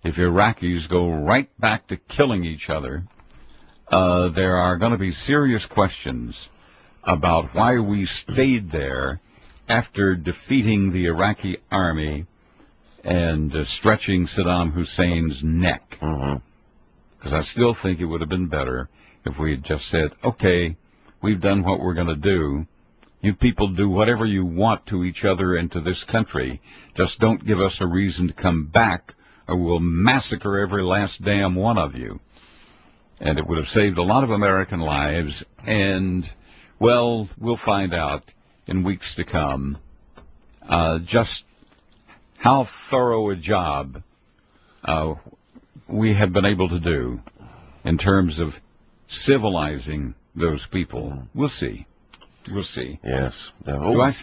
if Iraqis go right back to killing each other, there are going to be serious questions about why we stayed there after defeating the Iraqi army and stretching Saddam Hussein's neck. Because I still think it would have been better if we had just said, okay, we've done what we're going to do. You people do whatever you want to each other and to this country. Just don't give us a reason to come back, or we'll massacre every last damn one of you. And it would have saved a lot of American lives, and, well, we'll find out in weeks to come just how thorough a job we have been able to do in terms of civilizing those people. We'll see. We'll see. Yes. Do I